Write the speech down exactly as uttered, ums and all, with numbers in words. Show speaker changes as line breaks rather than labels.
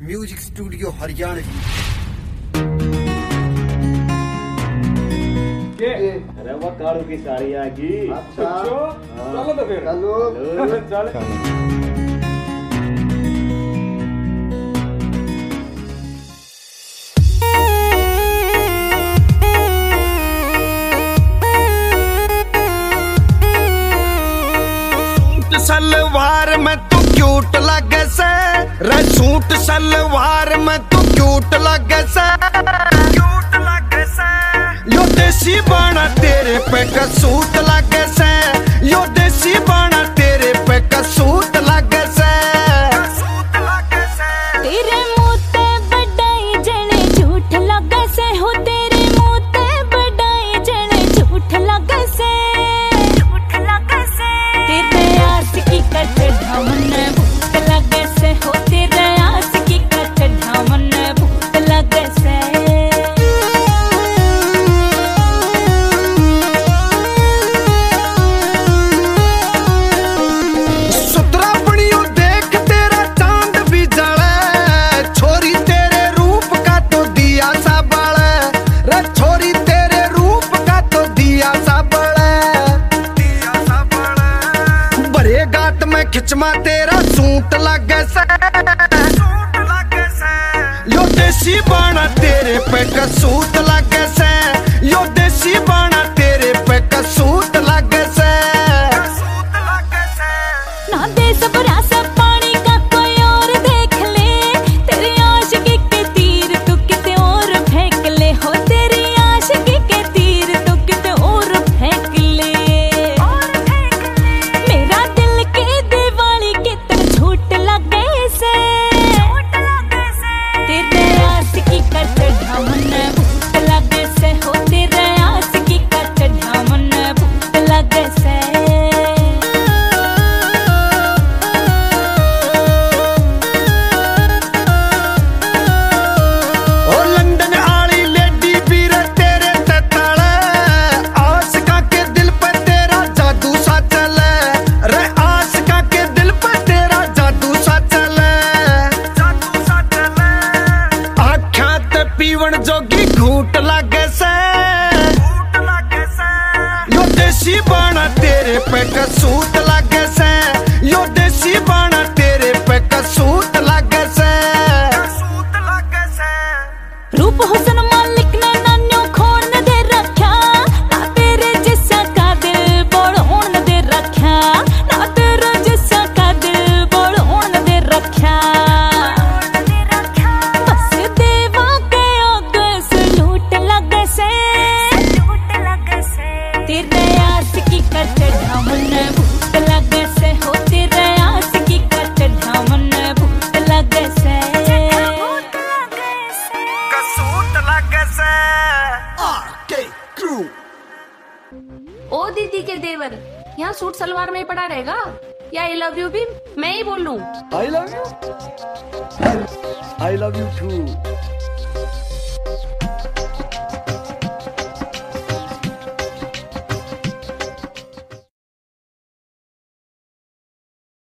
Music studio Haryanvi.
अरे वो कारू की साड़ी आ गई।
अच्छा चलो तो फिर
चलो चलो।
सलवार में तू क्यूट लगे से, रे सूट सलवार में तू क्यूट लगे से, क्यूट लगे से। यो देसी बाना तेरे पे कसूट लगे से, यो देसी बाना तेरे पे कसूट लगे से, कसूट लगे से।
तेरे मुंह ते बड़ाई जने झूठ लगे से, हो तेरे मुंह ते बड़ाई जने झूठ लगे से, झूठ लगे से। तेरे आशिकी का चढ़ावन भूत लगे से, हो तेरे आशिकी का चढ़ावन भूत लगे से।
सुतरा बनियो देख तेरा चांद भी जले, छोरी तेरे रूप का तो दिया सा बड़े, रे छोरी तेरे रूप का तो दिया सा बड़े, दिया सा बड़े। बड़े घाट में खिचमा तेरा सूट लगे से, सूट लगे से। यो देसी बाना तेरे पे कसूट लगे से, यो देसी बाना तेरे पे कसूट लगे से, कसूट लगे से।
ना दे सबरा सब पानी का कोई और देख ले, तेरी आशिकी के तीर तू किते और फेंक ले, हो तेरी आशिकी के तीर तू किते और फेंक ले, और फेंक ले। मेरा दिल के दिवाली कितने झूठ लगे से, झूठ लगे से। तेरे आशिकी का चढ़ावन भूत लगे से, हो तेरे आशिकी का चढ़ावन भूत लगे से।
ओ लंदन आली लेडी बीर तेरे ते तले, आशिका के दिल पे तेरा जादू सा चले, रे आशिका के दिल पे तेरा जादू सा चले, जादू सा चले। आँखां ते पीवण जोगी घूट लगे से, घूट लगे से। यो देसी बाना तेरे पे कसूट लगे से, यो देसी बाना तेरे पे कसूट लगे से, कसूट लगे से।
रूप हुसन मालिक ने नान्यो खोन दे रखा, ना तेरे जैसा का दिल बोल होन दे रखा, ना तेरे जैसा का दिल बोल होन दे रखा। बस देवा के आगे सलूट लगे से, सलूट लगे से। तेरे आशिकी का चढ़ावन भूत लगे से, हो तेरे आशिकी का चढ़ावन भूत लगे से, भूत लगे से।
कसूट लगे से। R K crew.
ओ दीदी के देवर, यहाँ सूट सलवार में ही पड़ा रहेगा या आई लव यू भी मैं ही बोल लूं?
I love you, I love you to.